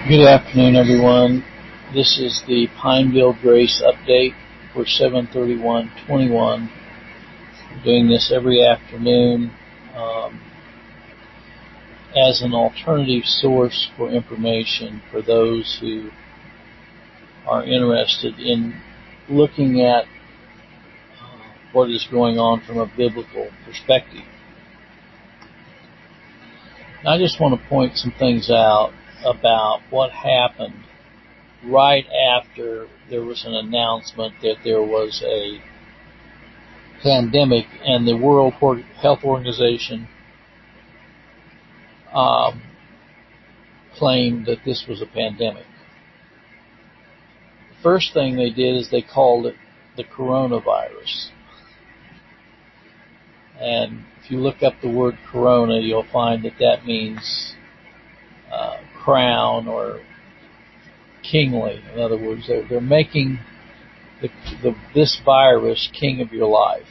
Good afternoon, everyone. This is the Pineville Grace update for 7/31/21. We're doing this every afternoon as an alternative source for information for those who are interested in looking at what is going on from a biblical perspective. I just want to point some things out about what happened right after there was an announcement that there was a pandemic and the World Health Organization claimed that this was a pandemic. The first thing they did is they called it the coronavirus. And if you look up the word corona, you'll find that that means crown or kingly. In other words, they're making this virus king of your life.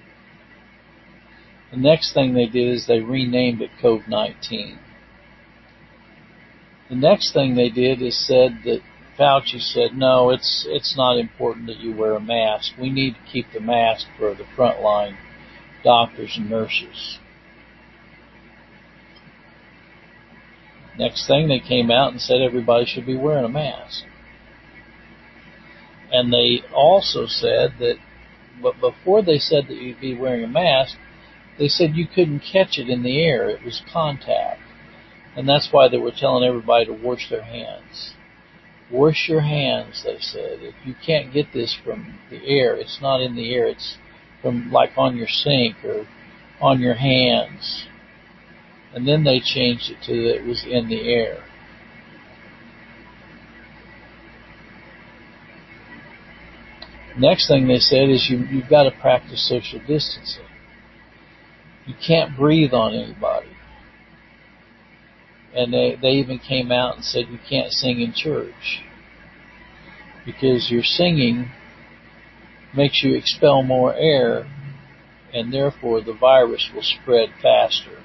The next thing they did is they renamed it COVID-19. The next thing they did is said that Fauci said, no, it's not important that you wear a mask. We need to keep the mask for the frontline doctors and nurses. Next thing, they came out and said everybody should be wearing a mask. And they also said that, but before they said that you'd be wearing a mask, they said you couldn't catch it in the air. It was contact. And that's why they were telling everybody to wash their hands. Wash your hands, they said. If you can't get this from the air, it's not in the air, it's from like on your sink or on your hands. And then they changed it to that it was in the air. Next thing they said is you've got to practice social distancing. You can't breathe on anybody. And they even came out and said you can't sing in church because your singing makes you expel more air and therefore the virus will spread faster.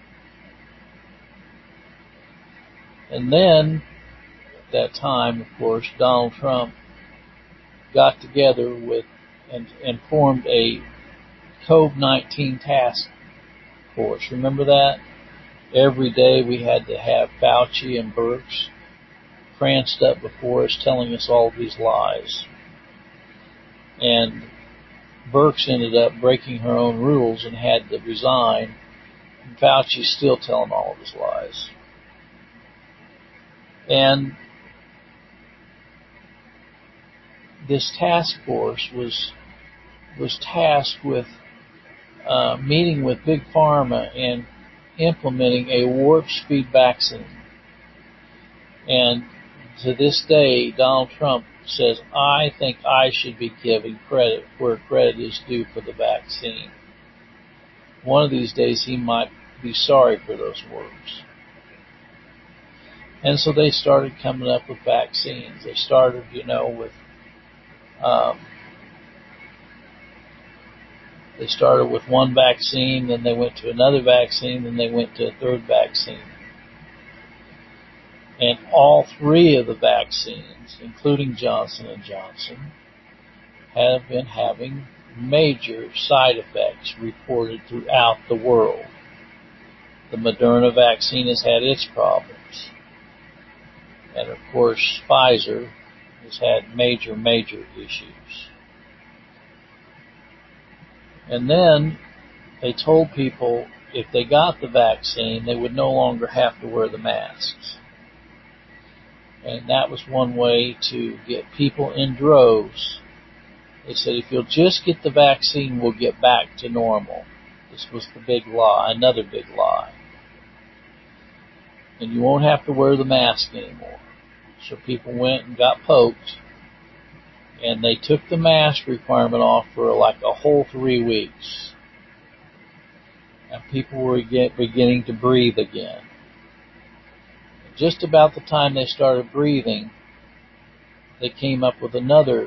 And then at that time, of course, Donald Trump got together with and formed a COVID-19 task force. Remember that? Every day we had to have Fauci and Birx pranced up before us telling us all these lies. And Birx ended up breaking her own rules and had to resign. And Fauci's still telling all of his lies. And this task force was tasked with meeting with Big Pharma and implementing a warp speed vaccine. And to this day, Donald Trump says, I think I should be giving credit where credit is due for the vaccine. One of these days he might be sorry for those words. And so they started coming up with vaccines. They started, with they started with one vaccine, then they went to another vaccine, then they went to a third vaccine. And all three of the vaccines, including Johnson & Johnson, have been having major side effects reported throughout the world. The Moderna vaccine has had its problems. And of course, Pfizer has had major issues. And then they told people if they got the vaccine, they would no longer have to wear the masks. And that was one way to get people in droves. They said, if you'll just get the vaccine, we'll get back to normal. This was the big lie, another big lie. And you won't have to wear the mask anymore. So people went and got poked. And they took the mask requirement off for like a whole 3 weeks. And people were beginning to breathe again. Just about the time they started breathing, they came up with another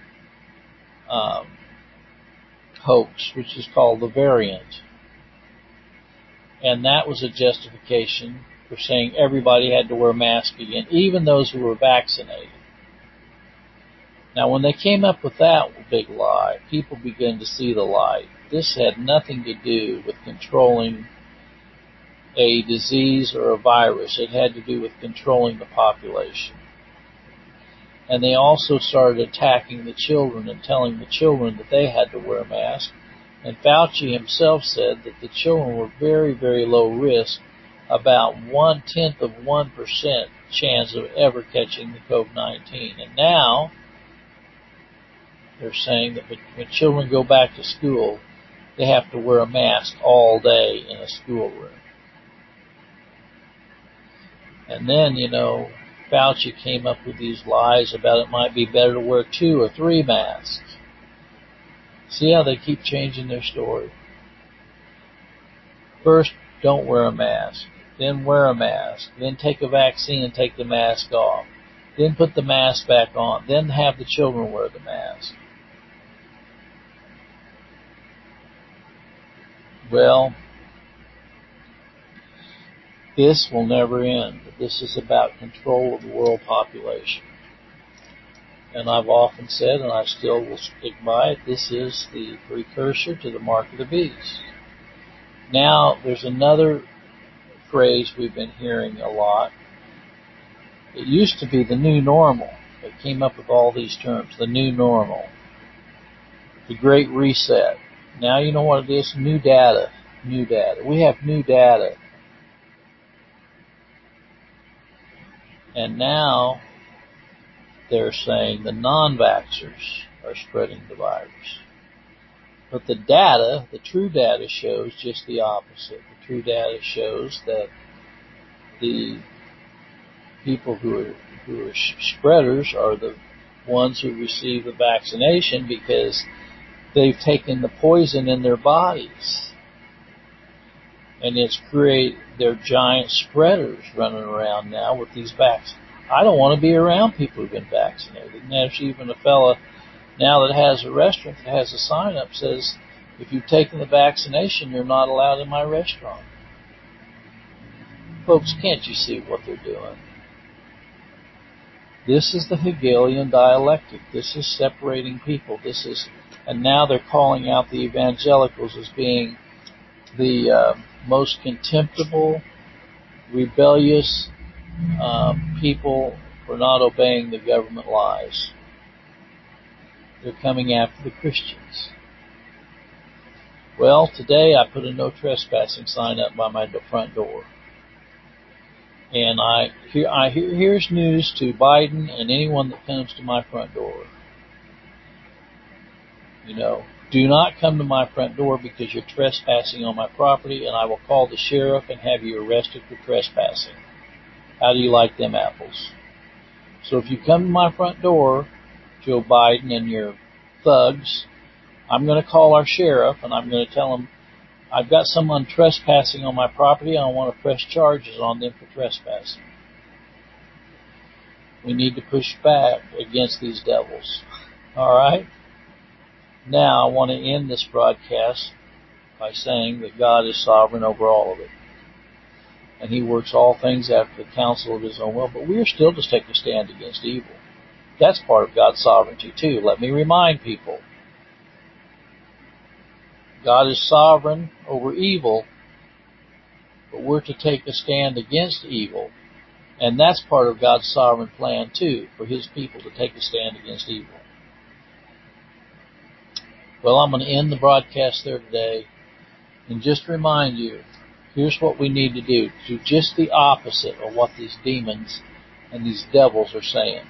hoax, which is called the variant. And that was a justification for saying everybody had to wear a mask again, even those who were vaccinated. Now, when they came up with that big lie, people began to see the light. This had nothing to do with controlling a disease or a virus. It had to do with controlling the population. And they also started attacking the children and telling the children that they had to wear a mask. And Fauci himself said that the children were very, very low risk, about 0.1% chance of ever catching the COVID-19. And now they're saying that when children go back to school, they have to wear a mask all day in a schoolroom. And then, Fauci came up with these lies about it might be better to wear 2 or 3 masks. See how they keep changing their story? First, don't wear a mask. Then wear a mask. Then take a vaccine and take the mask off. Then put the mask back on. Then have the children wear the mask. Well, this will never end. This is about control of the world population. And I've often said, and I still will stick by it, this is the precursor to the mark of the beast. Now, there's another phrase we've been hearing a lot. It used to be the new normal. They came up with all these terms. The new normal. The Great Reset. Now you know what it is? New data. New data. We have new data. And now they're saying the non-vaxxers are spreading the virus. But the data, the true data, shows just the opposite. The true data shows that the people who are spreaders are the ones who receive the vaccination because they've taken the poison in their bodies. And it's they're giant spreaders running around now with these vaccines. I don't want to be around people who've been vaccinated. And there's even a fella now that has a restaurant that has a sign up that says, if you've taken the vaccination, you're not allowed in my restaurant. Folks, can't you see what they're doing? This is the Hegelian dialectic. This is separating people. And now they're calling out the evangelicals as being the most contemptible, rebellious people for not obeying the government lies. They're coming after the Christians. Well, today I put a no trespassing sign up by my front door. And here's news to Biden and anyone that comes to my front door. Do not come to my front door because you're trespassing on my property, and I will call the sheriff and have you arrested for trespassing. How do you like them apples? So if you come to my front door, Joe Biden and your thugs, I'm going to call our sheriff and I'm going to tell him I've got someone trespassing on my property and I want to press charges on them for trespassing. We need to push back against these devils. All right? Now I want to end this broadcast by saying that God is sovereign over all of it. And He works all things after the counsel of His own will, but we are still to take a stand against evil. That's part of God's sovereignty too. Let me remind people. God is sovereign over evil, but we're to take a stand against evil. And that's part of God's sovereign plan too, for His people to take a stand against evil. Well, I'm going to end the broadcast there today and just remind you, here's what we need to do. Do just the opposite of what these demons and these devils are saying.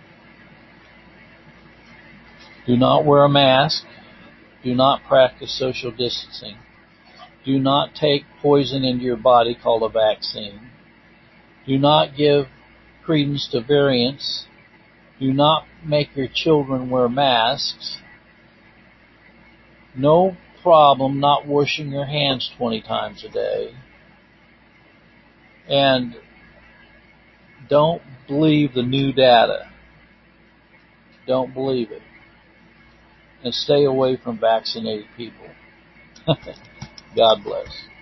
Do not wear a mask. Do not practice social distancing. Do not take poison into your body called a vaccine. Do not give credence to variants. Do not make your children wear masks. No problem not washing your hands 20 times a day. And don't believe the new data. Don't believe it. And stay away from vaccinated people. God bless.